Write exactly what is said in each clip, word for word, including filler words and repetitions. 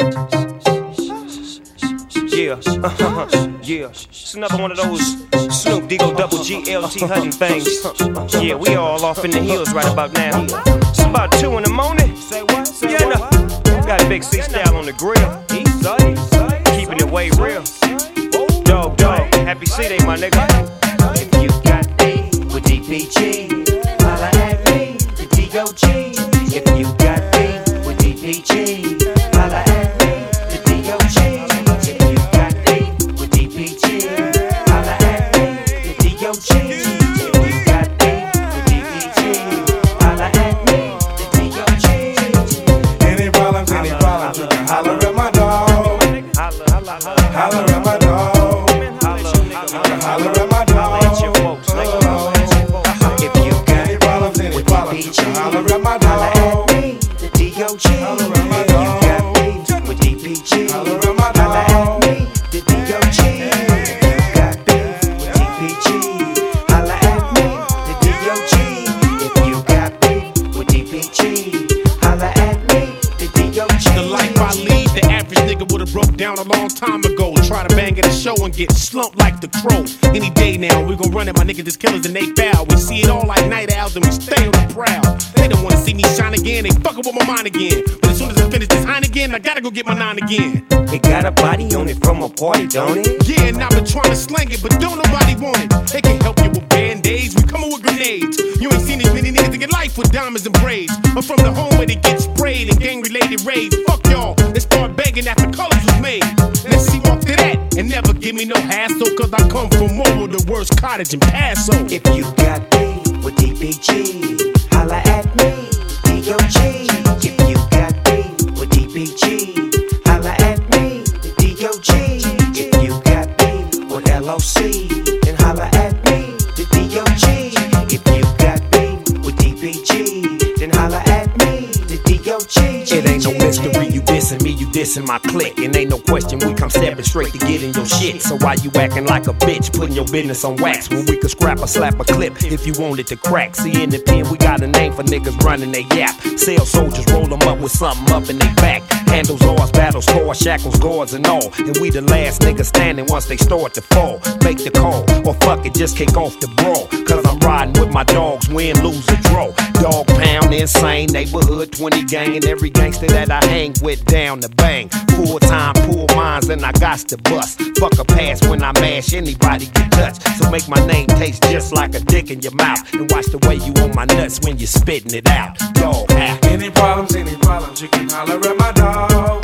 Yeah, yeah. It's another one of those Snoop Diggo Double G L T Hutton things. Yeah, we all off in the hills right about now. It's about two in the morning. Yeah, no. Got Big C Style on the grill. Keeping it way real. Dog, dog. Happy C-Day, my nigga. If you got beef with D P G, holla at me, the D O G. If you got beef with D P G, holla at me, the D O G. If you got beef with D P G, holla at me, the D O G. If you got beef with D P G, holla at me, the D O G. Any problems, any problems, you can holler at my dog. Holler at my dog. Holler at my dog. If you got Any problems, any problems, you can holler at my holla at dog. me, the D O G. Holler at my If you dog. got beef with D P G, Holler at my holla at dog. me, the D O G. If you got beef with D P G, holla at me, the D O G. If you got beef with D P G, holla at me, the D O G. The life I lead, the average nigga would've broke down a long time ago. Try to bang at a show and get slumped like the crow. Any day now, we gon' run it, my niggas is killers and they foul. We see it all like night owls and we stay on the prowl. They don't wanna see me shine again, they fuckin' with my mind again. But as soon as I finish this Hine again, I gotta go get my nine again. It got a body on it from a party, don't it? Yeah, and I've been trying to slang it, but don't nobody want it. They can help you with band-aids, we coming with grenades. You ain't seen as many niggas in your life with diamonds and braids. I'm from the home where they get sprayed and gang-related raids. Fuck y'all, they start begging after colors was made. Let's see off to that, and never give me no hassle, cause I come from Mobile, the worst cottage in Paso. If you got beef with D P G, holla at me, the D O G. If you got beef with D P G, holla at me, the D O G. If you got beef with L O C, then holla at me, the D O G. If you got beef with D P G, then holla at me, the D O G. It ain't no mystery, you dissing me, you dissing my clique. And ain't no question, we come stepping straight to get in your shit. So why you acting like a bitch, putting your business on wax, when we could scrap or slap a clip if you wanted to crack? See, in the pen, we got a name for niggas running they yap. Sell soldiers, roll them up with something up in they back. Handles, ours, battle scores, shackles, guards, and all. And we the last niggas standing once they start to fall. Make the call, or fuck it, just kick off the brawl. Cause I'm riding with my dogs, win, lose, or draw. Dog pound, insane, neighborhood twenty gang, and every gangster that I hang with down the bang. Full time, pull mines, and I got to bust. Fuck a pass when I mash, anybody get touched. So make my name taste just like a dick in your mouth. And watch the way you on my nuts when you're spitting it out. Dog out. Any problems, any problems, you can holler at my dog.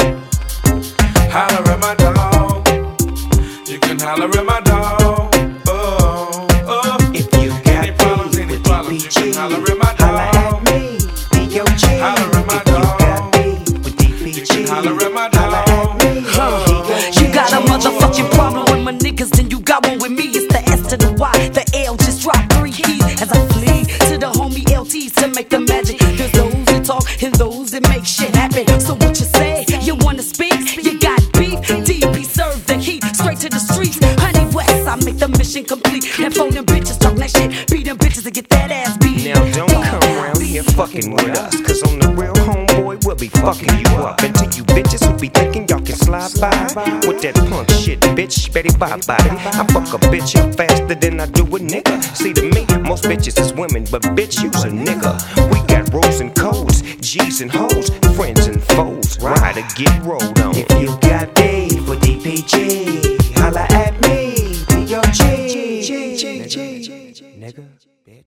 Holler at my dog. You can holler at my dog. Oh, oh. If you got Any problems, beef any with problems, D you P can G, holler at my holla at dog. me, D O G. Holler at my If you dog. got beef with D P G, You can holler at my holla at dog. me, D O G. You got a motherfucking problem with my niggas, then you got one with me. It's the S to the Y, the L just dropped three keys as I flee to the homie L Ts to make the magic. There's those that talk and those that make shit happen. So what you say? You wanna speak? You got beef? D P serve the heat straight to the streets. Honey West, I make the mission complete. And phone them bitches, talk that shit, beat them bitches to get that ass beat. Now don't come around here fucking with us, cause on the real homeboy we'll be fucking you up. And to you bitches who be thinking y'all can slide by with that punk shit, bitch, Betty bye bye. I fuck a bitch up faster than I do a nigga. See, to me, most bitches is women, but bitch, you's a nigga. We got rules and codes, G's and hoes, friends and foes, ride or get rolled on. If you got beef with D P G, holla at me, D O G. Nigga.